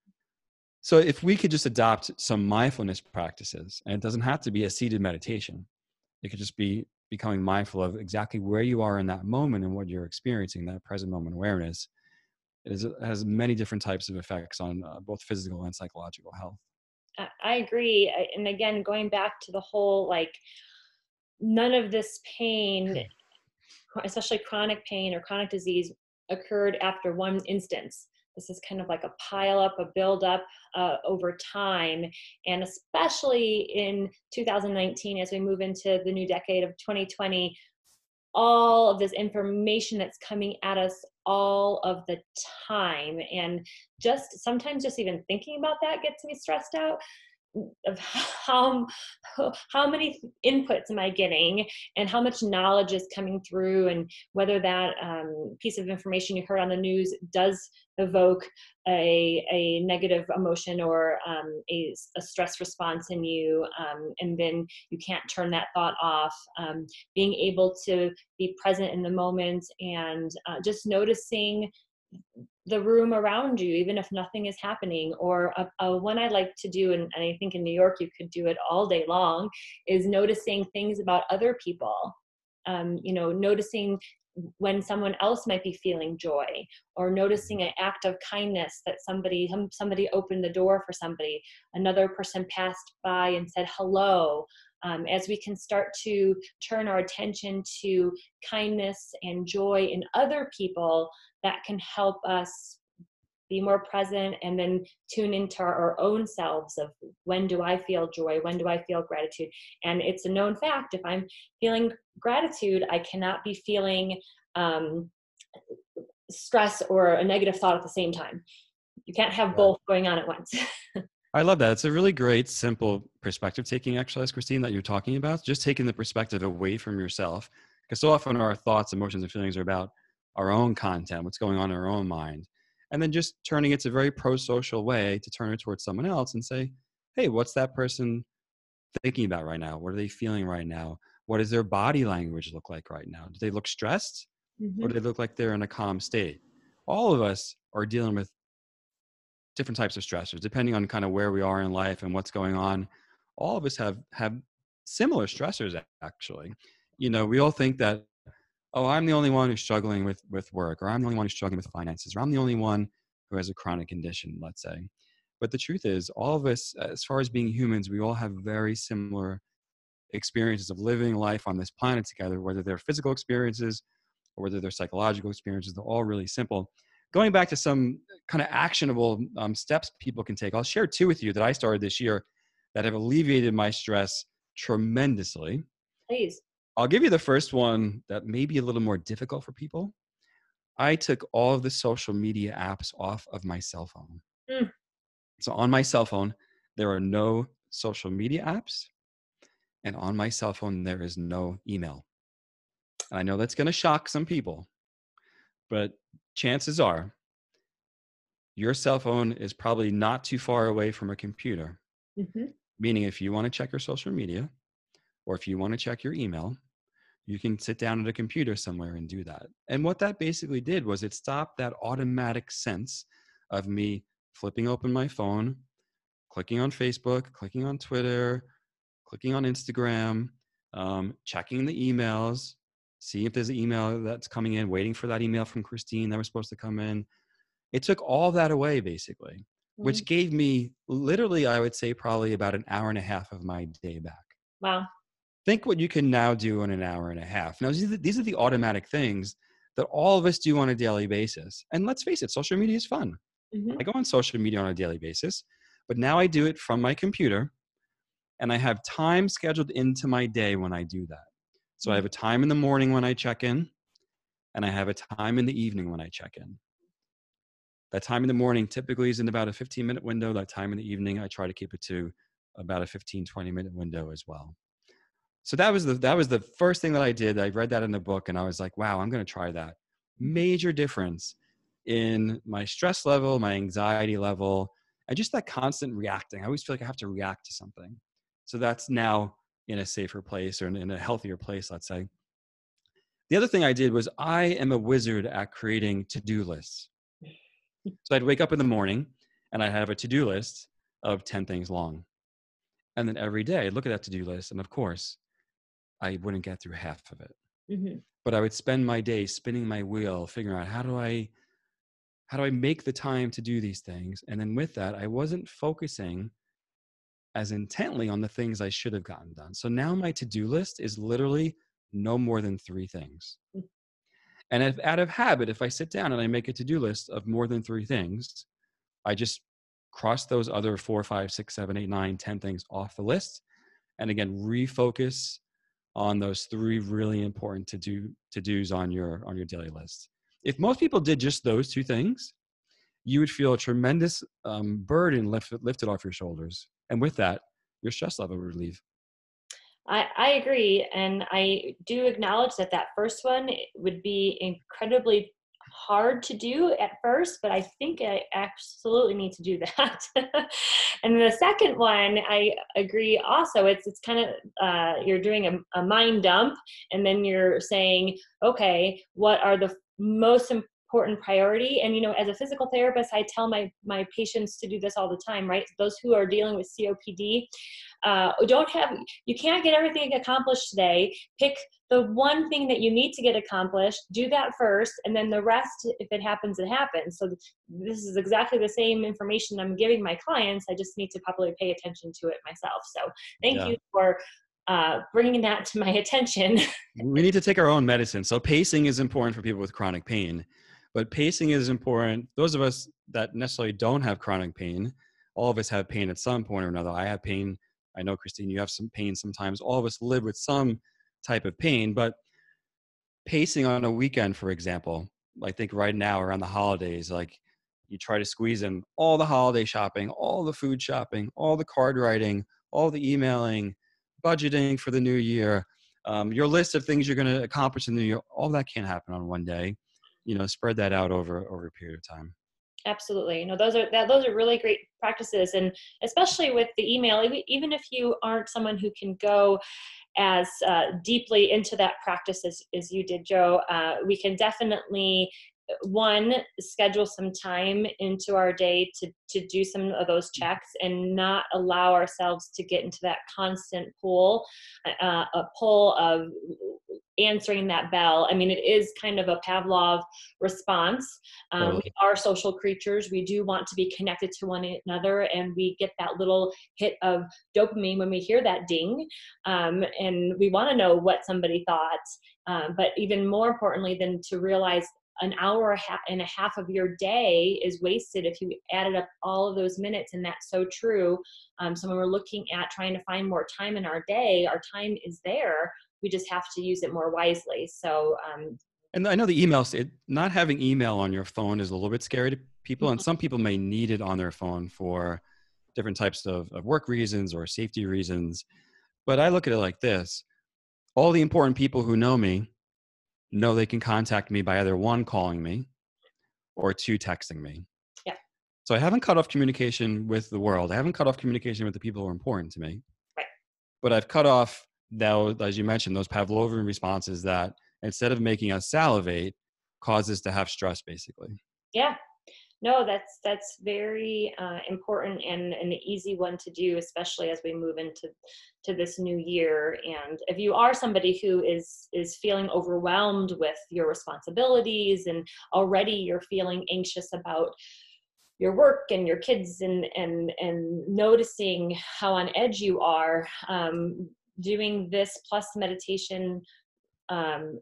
So if we could just adopt some mindfulness practices, and it doesn't have to be a seated meditation, it could just be becoming mindful of exactly where you are in that moment and what you're experiencing, that present moment awareness. It has many different types of effects on both physical and psychological health. I agree. And again, going back to the whole, none of this pain, especially chronic pain or chronic disease, occurred after one instance. This is kind of like a pile up, a build up over time. And especially in 2019, as we move into the new decade of 2020, all of this information that's coming at us all of the time. And sometimes just even thinking about that gets me stressed out. of how many inputs am I getting, and how much knowledge is coming through, and whether that piece of information you heard on the news does evoke a negative emotion or a stress response in you, and then you can't turn that thought off. Being able to be present in the moment, and just noticing the room around you, even if nothing is happening. Or one I like to do, and I think in New York you could do it all day long, is noticing things about other people. Noticing when someone else might be feeling joy, or noticing an act of kindness that somebody opened the door for somebody, another person passed by and said hello. As we can start to turn our attention to kindness and joy in other people, that can help us be more present, and then tune into our own selves of, when do I feel joy? When do I feel gratitude? And it's a known fact, if I'm feeling gratitude, I cannot be feeling stress or a negative thought at the same time. You can't have both going on at once. I love that. It's a really great, simple perspective taking exercise, Christine, that you're talking about. Just taking the perspective away from yourself. Because so often our thoughts, emotions, and feelings are about our own content, what's going on in our own mind. And then just turning it to a very pro-social way to turn it towards someone else and say, hey, what's that person thinking about right now? What are they feeling right now? What does their body language look like right now? Do they look stressed? Or do they look like they're in a calm state? All of us are dealing with different types of stressors, depending on kind of where we are in life and what's going on. All of us have similar stressors, actually. We all think that, oh, I'm the only one who's struggling with work, or I'm the only one who's struggling with finances, or I'm the only one who has a chronic condition, let's say. But the truth is, all of us, as far as being humans, we all have very similar experiences of living life on this planet together, whether they're physical experiences or whether they're psychological experiences. They're all really simple. Going back to some kind of actionable steps people can take, I'll share 2 with you that I started this year that have alleviated my stress tremendously. Please. I'll give you the first one that may be a little more difficult for people. I took all of the social media apps off of my cell phone. So on my cell phone, there are no social media apps. And on my cell phone, there is no email. And I know that's going to shock some people, but chances are your cell phone is probably not too far away from a computer. Meaning if you want to check your social media, or if you want to check your email, you can sit down at a computer somewhere and do that. And what that basically did was it stopped that automatic sense of me flipping open my phone, clicking on Facebook, clicking on Twitter, clicking on Instagram, checking the emails, seeing if there's an email that's coming in, waiting for that email from Christine that was supposed to come in. It took all that away, basically, which gave me literally, I would say, probably about an hour and a half of my day back. Wow. Think what you can now do in an hour and a half. Now, these are the automatic things that all of us do on a daily basis. And let's face it, social media is fun. I go on social media on a daily basis, but now I do it from my computer, and I have time scheduled into my day when I do that. So I have a time in the morning when I check in, and I have a time in the evening when I check in. That time in the morning typically is in about a 15-minute window. That time in the evening, I try to keep it to about a 15, 20-minute window as well. So that was the first thing that I did. I read that in the book, and I was like, wow, I'm going to try that. Major difference in my stress level, my anxiety level, and just that constant reacting. I always feel like I have to react to something. So that's now in a safer place, or in a healthier place, let's say. The other thing I did was I am a wizard at creating to-do lists. So I'd wake up in the morning and I'd have a to-do list of 10 things long. And then every day I'd look at that to-do list, and of course, I wouldn't get through half of it. But I would spend my day spinning my wheel, figuring out how do I make the time to do these things? And then with that, I wasn't focusing as intently on the things I should have gotten done. So now my to-do list is literally no more than 3 things. And if out of habit, if I sit down and I make a to-do list of more than 3 things, I just cross those other 4, 5, 6, 7, 8, 9, 10 things off the list. And again, refocus on those 3 really important to-dos on your daily list. If most people did just those 2 things, you would feel a tremendous burden lifted off your shoulders. And with that, your stress level would relieve. I agree. And I do acknowledge that that first one would be incredibly hard to do at first, but I think I absolutely need to do that. And the second one, I agree also. It's kind of, you're doing a mind dump, and then you're saying, okay, what are the most important priority? And, as a physical therapist, I tell my patients to do this all the time, right? Those who are dealing with COPD, you can't get everything accomplished today. Pick the one thing that you need to get accomplished, do that first, and then the rest, if it happens, it happens. So this is exactly the same information I'm giving my clients. I just need to probably pay attention to it myself. So thank Yeah. you for bringing that to my attention. We need to take our own medicine. So pacing is important for people with chronic pain, but pacing is important. Those of us that necessarily don't have chronic pain, all of us have pain at some point or another. I have pain. I know, Christine, you have some pain sometimes. All of us live with some type of pain, but pacing on a weekend, for example, I think right now around the holidays, like you try to squeeze in all the holiday shopping, all the food shopping, all the card writing, all the emailing, budgeting for the new year, your list of things you're going to accomplish in the new year. All that can't happen on one day. Spread that out over a period of time. Absolutely. Those are really great practices. And especially with the email, even if you aren't someone who can go as deeply into that practice as you did, Joe, we can definitely, one, schedule some time into our day to do some of those checks and not allow ourselves to get into that constant pull of answering that bell. I mean, it is kind of a Pavlov response. Totally. We are social creatures. We do want to be connected to one another, and we get that little hit of dopamine when we hear that ding. And we want to know what somebody thought. But even more importantly than to realize an hour and a half of your day is wasted if you added up all of those minutes, and that's so true. So when we're looking at trying to find more time in our day, our time is there. We just have to use it more wisely. So, And I know the emails, not having email on your phone is a little bit scary to people, and some people may need it on their phone for different types of work reasons or safety reasons. But I look at it like this. All the important people who know me know they can contact me by either one, calling me, or two, texting me. yeah, So I haven't cut off communication with the world. I haven't cut off communication with the people who are important to me. right. But I've cut off, now, as you mentioned, those Pavlovian responses that instead of making us salivate, cause us to have stress, basically. Yeah. No, that's very important and an easy one to do, especially as we move into this new year. And if you are somebody who is feeling overwhelmed with your responsibilities, and already you're feeling anxious about your work and your kids, and noticing how on edge you are, doing this plus meditation um,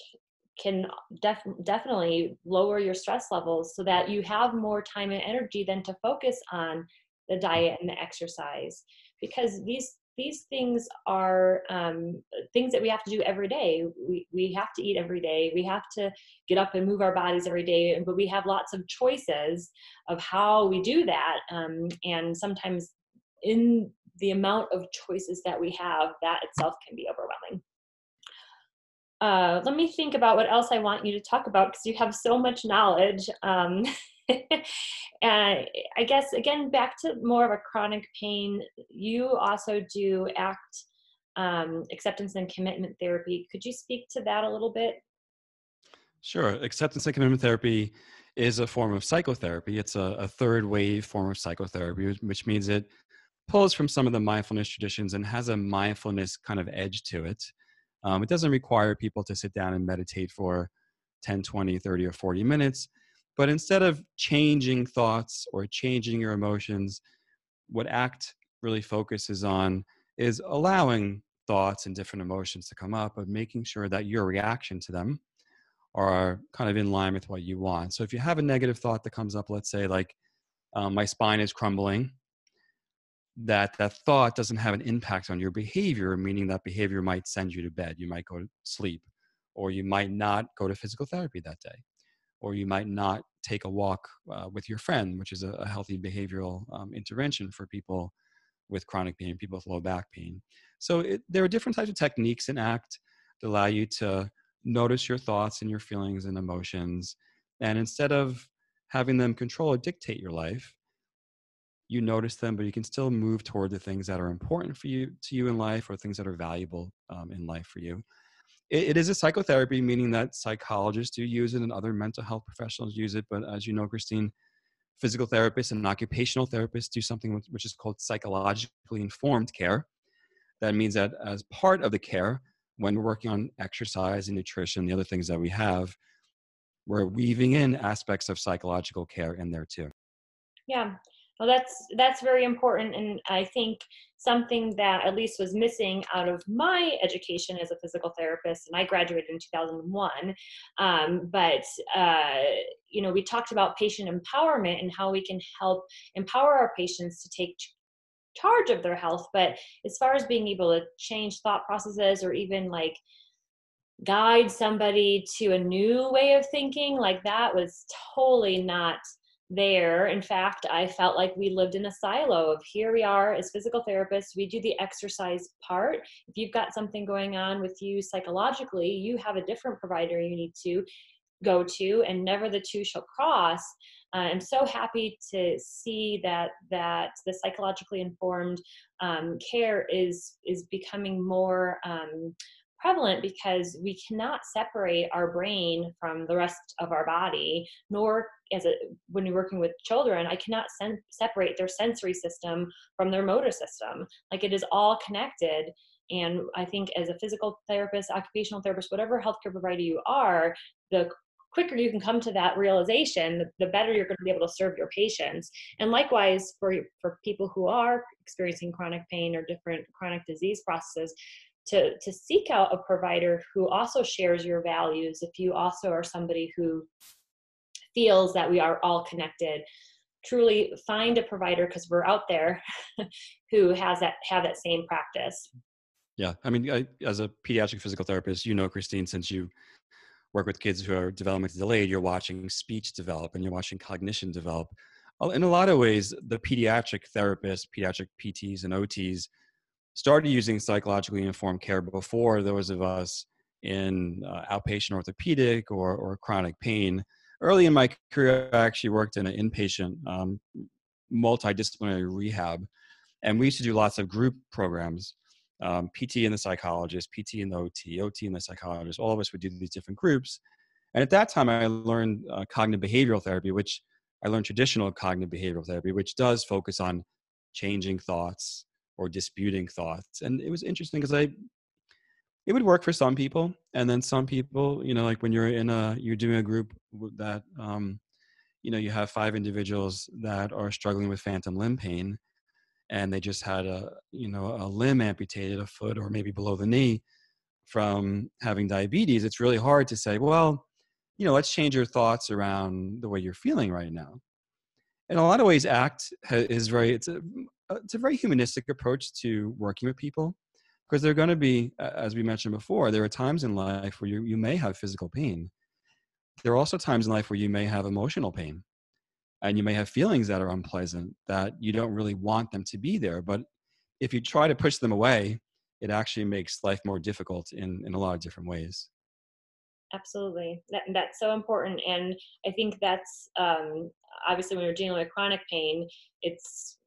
can definitely lower your stress levels so that you have more time and energy then to focus on the diet and the exercise, because these things are things that we have to do every day. We have to eat every day. We have to get up and move our bodies every day, but we have lots of choices of how we do that. And sometimes in the amount of choices that we have, that itself can be overwhelming. Let me think about what else I want you to talk about, because you have so much knowledge. And I guess, again, back to more of a chronic pain, you also do acceptance and commitment therapy. Could you speak to that a little bit? Sure. Acceptance and commitment therapy is a form of psychotherapy. It's a third wave form of psychotherapy, which means it pulls from some of the mindfulness traditions and has a mindfulness kind of edge to it. It doesn't require people to sit down and meditate for 10, 20, 30, or 40 minutes. But instead of changing thoughts or changing your emotions, what ACT really focuses on is allowing thoughts and different emotions to come up, but making sure that your reaction to them are kind of in line with what you want. So if you have a negative thought that comes up, let's say like my spine is crumbling, that thought doesn't have an impact on your behavior, meaning that behavior might send you to bed. You might go to sleep, or you might not go to physical therapy that day, or you might not take a walk with your friend, which is a healthy behavioral intervention for people with chronic pain, people with low back pain. So there are different types of techniques in ACT that allow you to notice your thoughts and your feelings and emotions. And instead of having them control or dictate your life, you notice them, but you can still move toward the things that are important for you to you in life, or things that are valuable in life for you. It is a psychotherapy, meaning that psychologists do use it and other mental health professionals use it. But as you know, Christine, physical therapists and occupational therapists do something which is called psychologically informed care. That means that as part of the care, when we're working on exercise and nutrition, the other things that we have, we're weaving in aspects of psychological care in there too. Yeah. Well, that's very important, and I think something that at least was missing out of my education as a physical therapist, and I graduated in 2001. But we talked about patient empowerment and how we can help empower our patients to take charge of their health. But as far as being able to change thought processes, or even like guide somebody to a new way of thinking, like that was totally not there. In fact, I felt like we lived in a silo of, here we are as physical therapists, we do the exercise part. If you've got something going on with you psychologically, you have a different provider you need to go to, and never the two shall cross. I'm so happy to see that the psychologically informed care is becoming more prevalent, because we cannot separate our brain from the rest of our body, nor when you're working with children, I cannot separate their sensory system from their motor system. Like, it is all connected. And I think as a physical therapist, occupational therapist, whatever healthcare provider you are, the quicker you can come to that realization, the better you're going to be able to serve your patients. And likewise, for people who are experiencing chronic pain or different chronic disease processes, to seek out a provider who also shares your values. If you also are somebody who feels that we are all connected, truly find a provider, because we're out there, who have that same practice. Yeah, I mean, as a pediatric physical therapist, Christine, since you work with kids who are developmentally delayed, you're watching speech develop and you're watching cognition develop. In a lot of ways, the pediatric therapists, pediatric PTs and OTs started using psychologically informed care before those of us in outpatient orthopedic or chronic pain. Early in my career, I actually worked in an inpatient multidisciplinary rehab, and we used to do lots of group programs. PT and the psychologist, PT and the OT and the psychologist, all of us would do these different groups. And at that time, I learned cognitive behavioral therapy, which I learned traditional cognitive behavioral therapy, which does focus on changing thoughts or disputing thoughts. And it was interesting because it would work for some people. And then some people, like when you're doing a group that, you have 5 individuals that are struggling with phantom limb pain, and they just had a limb amputated, a foot or maybe below the knee, from having diabetes. It's really hard to say, well, let's change your thoughts around the way you're feeling right now. In a lot of ways, ACT is it's a very humanistic approach to working with people, because they're going to be, as we mentioned before, there are times in life where you may have physical pain. There are also times in life where you may have emotional pain. And you may have feelings that are unpleasant that you don't really want them to be there. But if you try to push them away, it actually makes life more difficult in a lot of different ways. Absolutely. That's so important. And I think that's obviously when you're dealing with chronic pain, it's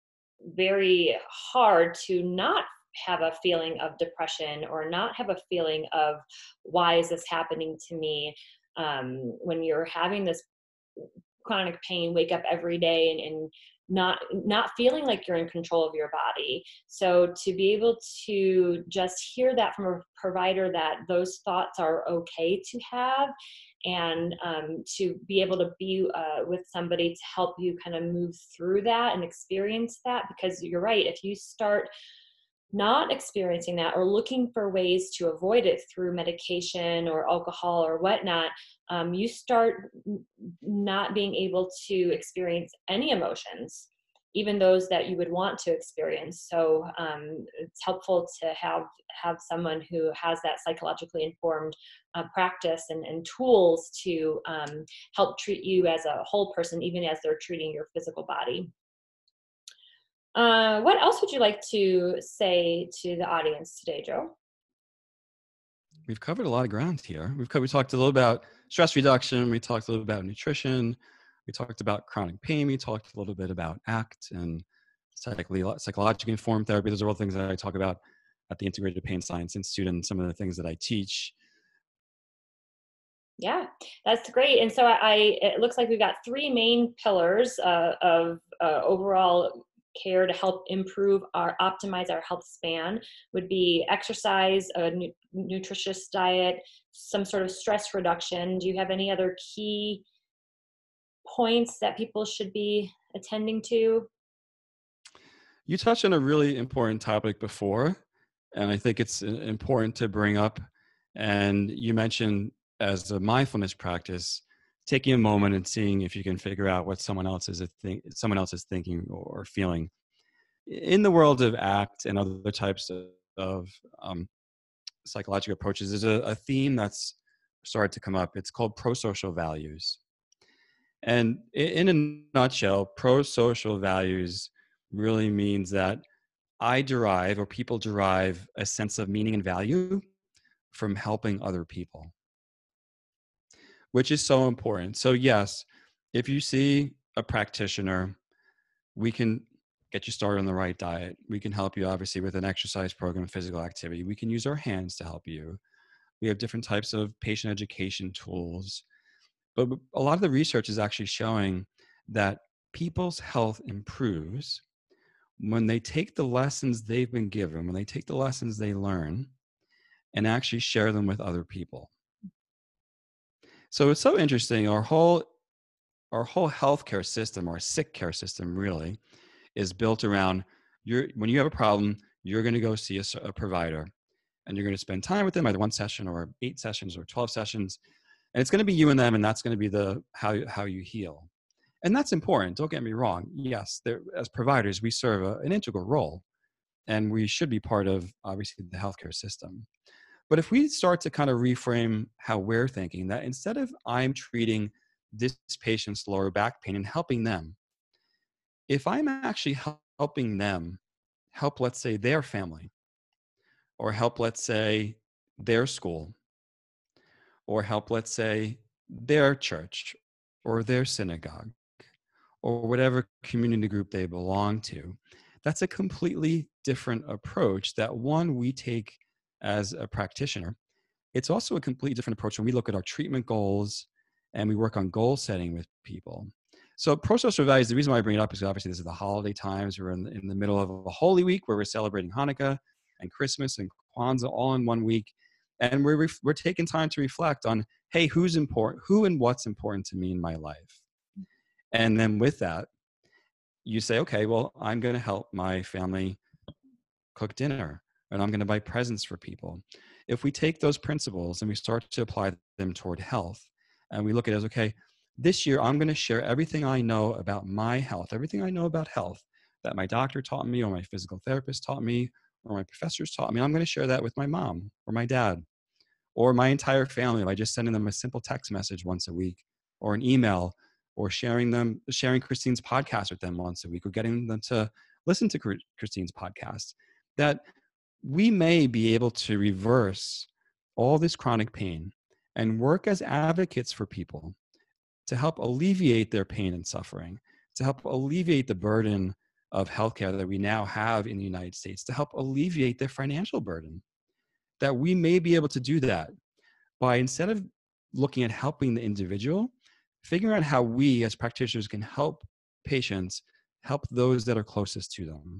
very hard to not have a feeling of depression, or not have a feeling of, why is this happening to me? When you're having this chronic pain, wake up every day and not feeling like you're in control of your body. So to be able to just hear that from a provider, that those thoughts are okay to have, and to be able to be with somebody to help you kind of move through that and experience that. Because you're right, if you start not experiencing that, or looking for ways to avoid it through medication or alcohol or whatnot, you start not being able to experience any emotions, even those that you would want to experience. So it's helpful to have someone who has that psychologically informed practice and tools to help treat you as a whole person, even as they're treating your physical body. What else would you like to say to the audience today, Joe? We've covered a lot of ground here. We talked a little about stress reduction. We talked a little about nutrition. We talked about chronic pain. We talked a little bit about ACT and psychologically informed therapy. Those are all things that I talk about at the Integrated Pain Science Institute and some of the things that I teach. Yeah, that's great. And so it looks like we've got three main pillars of overall care to help optimize our health span. Would be exercise, a nutritious diet, some sort of stress reduction. Do you have any other key points that people should be attending to? You touched on a really important topic before, and I think it's important to bring up. And you mentioned, as a mindfulness practice, taking a moment and seeing if you can figure out what someone else is thinking or feeling. In the world of ACT and other types of psychological approaches, there's a theme that's started to come up. It's called pro-social values. And in a nutshell, pro-social values really means that people derive a sense of meaning and value from helping other people, which is so important. So yes, if you see a practitioner, we can get you started on the right diet. We can help you obviously with an exercise program, physical activity. We can use our hands to help you. We have different types of patient education tools. But a lot of the research is actually showing that people's health improves when they take the lessons they've been given, when they take the lessons they learn and actually share them with other people. So it's so interesting. Our whole healthcare system, our sick care system really, is built around when you have a problem, you're going to go see a provider and you're going to spend time with them, either one session or 8 sessions or 12 sessions. And it's going to be you and them, and that's going to be how you heal. And that's important. Don't get me wrong. Yes, as providers, we serve an integral role, and we should be part of, obviously, the healthcare system. But if we start to kind of reframe how we're thinking, that instead of I'm treating this patient's lower back pain and helping them, if I'm actually helping them help, let's say, their family, or help, let's say, their school, or help, let's say, their church or their synagogue or whatever community group they belong to, that's a completely different approach that one we take as a practitioner. It's also a completely different approach when we look at our treatment goals and we work on goal setting with people. So pro-social values, the reason why I bring it up is obviously this is the holiday times. We're in the middle of a Holy Week where we're celebrating Hanukkah and Christmas and Kwanzaa all in one week. And we're taking time to reflect on, hey, who and what's important to me in my life. And then with that, you say, okay, well, I'm going to help my family cook dinner, and I'm going to buy presents for people. If we take those principles and we start to apply them toward health, and we look at it as, okay, this year I'm going to share everything I know about my health, everything I know about health that my doctor taught me or my physical therapist taught me or my professors taught me. I'm going to share that with my mom or my dad or my entire family by just sending them a simple text message once a week or an email, or sharing Christine's podcast with them once a week, or getting them to listen to Christine's podcast. That we may be able to reverse all this chronic pain and work as advocates for people to help alleviate their pain and suffering, to help alleviate the burden of healthcare that we now have in the United States, to help alleviate their financial burden. That we may be able to do that by, instead of looking at helping the individual, figuring out how we as practitioners can help patients, help those that are closest to them.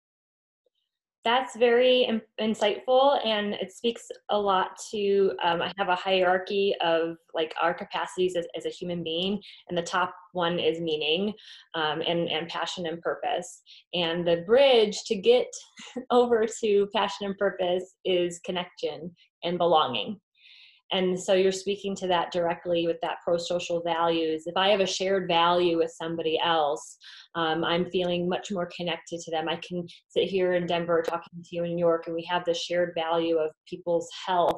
That's very insightful, and it speaks a lot to, I have a hierarchy of like our capacities as a human being, and the top one is meaning, and passion and purpose. And the bridge to get over to passion and purpose is connection and belonging. And so you're speaking to that directly with that pro-social values. If I have a shared value with somebody else, I'm feeling much more connected to them. I can sit here in Denver talking to you in New York, and we have the shared value of people's health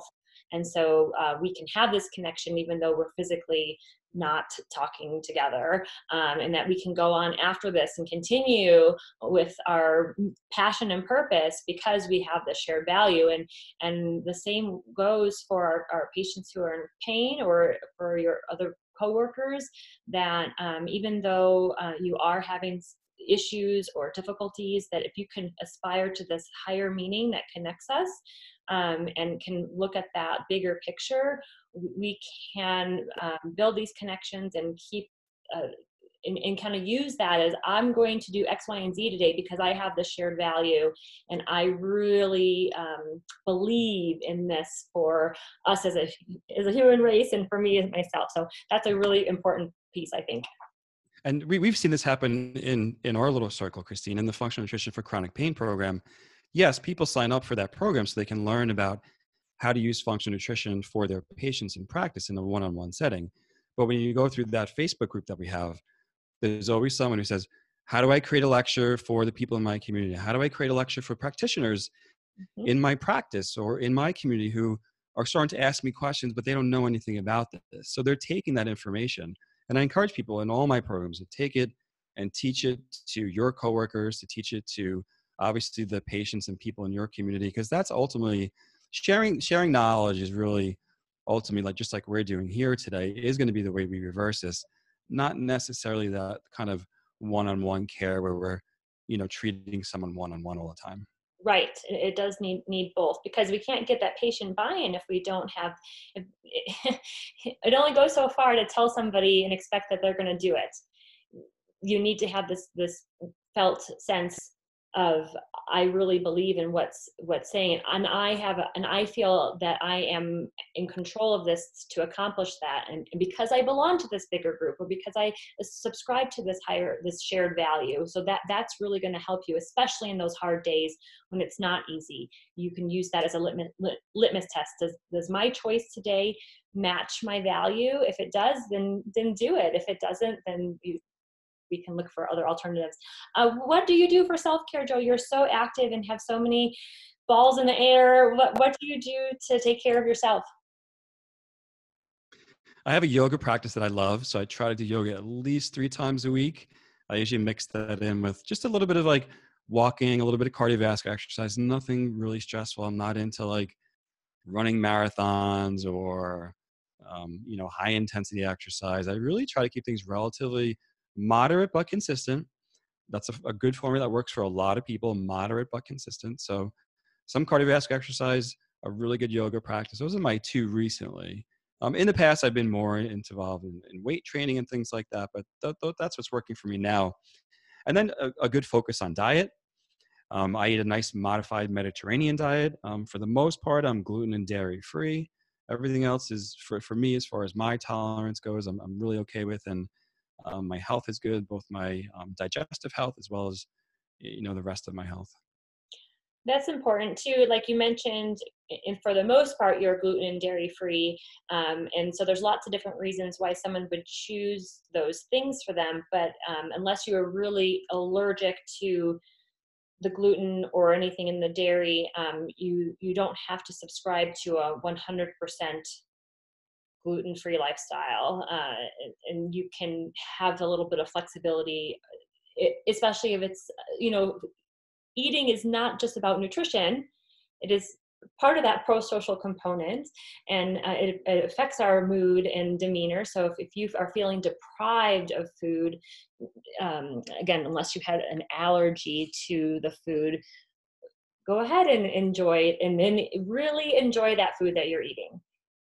And so we can have this connection even though we're physically not talking together, and that we can go on after this and continue with our passion and purpose because we have this shared value. And the same goes for our patients who are in pain, or for your other coworkers, that even though you are having issues or difficulties, that if you can aspire to this higher meaning that connects us, and can look at that bigger picture, we can build these connections and keep and kind of use that as, I'm going to do X, Y, and Z today because I have this shared value, and I really believe in this for us as a human race, and for me as myself. So that's a really important piece, I think. And we've seen this happen in our little circle, Christine, in the Functional Nutrition for Chronic Pain program. Yes, people sign up for that program so they can learn about how to use functional nutrition for their patients in practice in a one-on-one setting. But when you go through that Facebook group that we have, there's always someone who says, how do I create a lecture for the people in my community? How do I create a lecture for practitioners in my practice or in my community who are starting to ask me questions, but they don't know anything about this? So they're taking that information. And I encourage people in all my programs to take it and teach it to your coworkers, to teach it to obviously the patients and people in your community, because that's ultimately sharing knowledge is really ultimately, like just like we're doing here today, is going to be the way we reverse this, not necessarily that kind of one-on-one care where we're, treating someone one-on-one all the time. Right. It does need both, because we can't get that patient buy-in if we don't have, it only goes so far to tell somebody and expect that they're going to do it. You need to have this felt sense of, I really believe in what's saying, and I feel that I am in control of this to accomplish that, and because I belong to this bigger group, or because I subscribe to this shared value. So that's really going to help you, especially in those hard days when it's not easy. You can use that as a litmus test. Does my choice today match my value? If it does, then do it. If it doesn't, then we can look for other alternatives. What do you do for self-care, Joe? You're so active and have so many balls in the air. What do you do to take care of yourself? I have a yoga practice that I love, so I try to do yoga at least 3 times a week. I usually mix that in with just a little bit of like walking, a little bit of cardiovascular exercise, nothing really stressful. I'm not into like running marathons or, high intensity exercise. I really try to keep things relatively moderate but consistent. That's a good formula that works for a lot of people, moderate but consistent. So some cardiovascular exercise, a really good yoga practice. Those are my 2 recently. In the past, I've been more involved in weight training and things like that, but that's what's working for me now. And then a good focus on diet. I eat a nice modified Mediterranean diet. For the most part, I'm gluten and dairy free. Everything else is for me, as far as my tolerance goes, I'm really okay with. And my health is good, both my digestive health as well as, the rest of my health. That's important too. Like you mentioned, and for the most part, you're gluten and dairy free. And so there's lots of different reasons why someone would choose those things for them. But unless you are really allergic to the gluten or anything in the dairy, you don't have to subscribe to a 100% gluten-free lifestyle. And you can have a little bit of flexibility, especially if it's, eating is not just about nutrition. It is part of that pro-social component, and it affects our mood and demeanor. So if you are feeling deprived of food, again, unless you had an allergy to the food, go ahead and enjoy it, and then really enjoy that food that you're eating.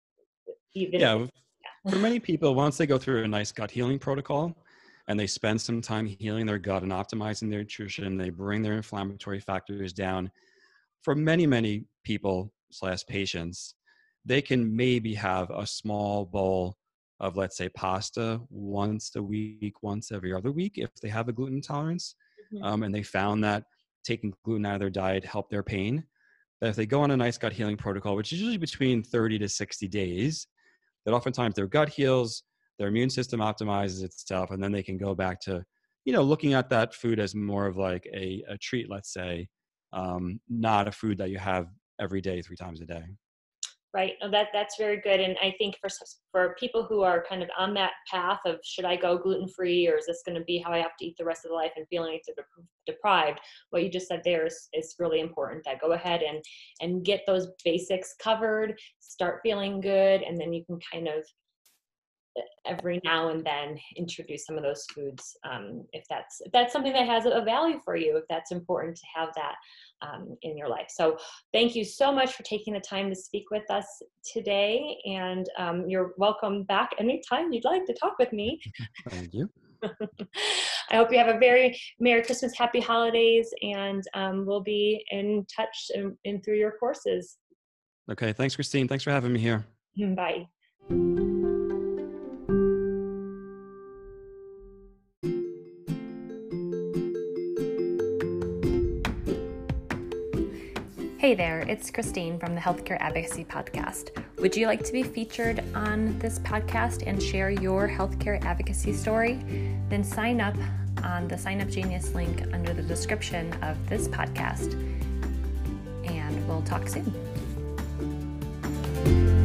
For many people, once they go through a nice gut healing protocol, and they spend some time healing their gut and optimizing their nutrition, they bring their inflammatory factors down. For many, many people / patients, they can maybe have a small bowl of, let's say, pasta once a week, once every other week, if they have a gluten intolerance. Mm-hmm. And they found that taking gluten out of their diet helped their pain. That if they go on a nice gut healing protocol, which is usually between 30 to 60 days, that oftentimes their gut heals, their immune system optimizes itself, and then they can go back to, looking at that food as more of like a treat, let's say, not a food that you have every day, 3 times a day. Right. No, that's very good. And I think for people who are kind of on that path of, should I go gluten-free, or is this going to be how I have to eat the rest of the life, and feeling deprived, what you just said there is really important. That go ahead and get those basics covered, start feeling good, and then you can kind of every now and then introduce some of those foods, if that's something that has a value for you, if that's important to have that in your life. So thank you so much for taking the time to speak with us today, and you're welcome back anytime you'd like to talk with me. Thank you. I hope you have a very Merry Christmas, Happy Holidays, and we'll be in touch and through your courses. Okay, thanks, Christine. Thanks for having me here. Bye. Hey there, it's Christine from the Healthcare Advocacy Podcast. Would you like to be featured on this podcast and share your healthcare advocacy story? Then sign up on the Sign Up Genius link under the description of this podcast, and we'll talk soon.